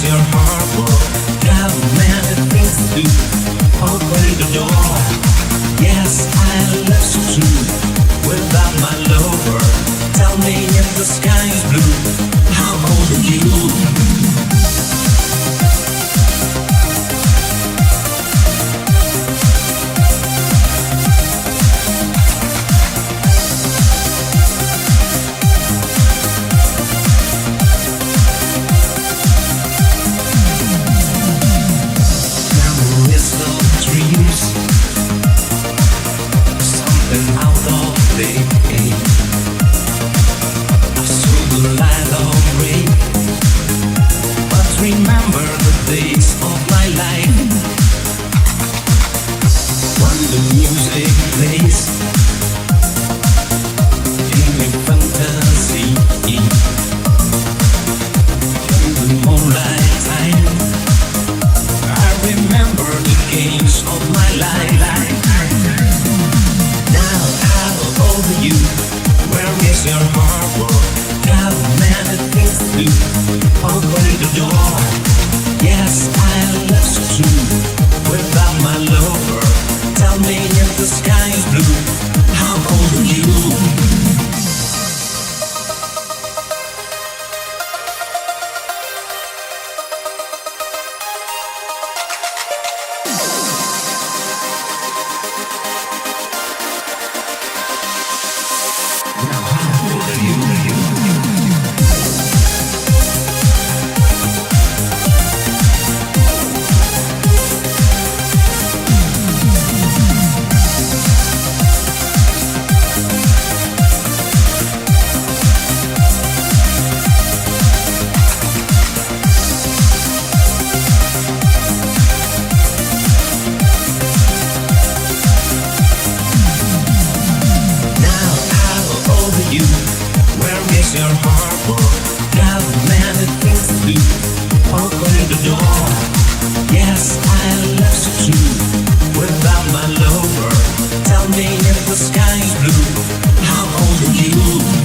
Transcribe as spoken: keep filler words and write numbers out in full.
your harbor. Got many things to do. Open the door. Yes, I love you too. Without my lover, tell me if the sky is blue. How old are you? Remember the days of my life when the music plays in your fantasy, in the moonlight time. I remember the games of my life. Now how old are you? Where is your harbor? Got many things to do. Open the door. Yes, I love you too. Without my lover, tell me if the sky is blue. How old are you? Your harbor, got many things to do. Open the door. Yes, I love you too. Without my lover, tell me if the sky is blue. How old are you?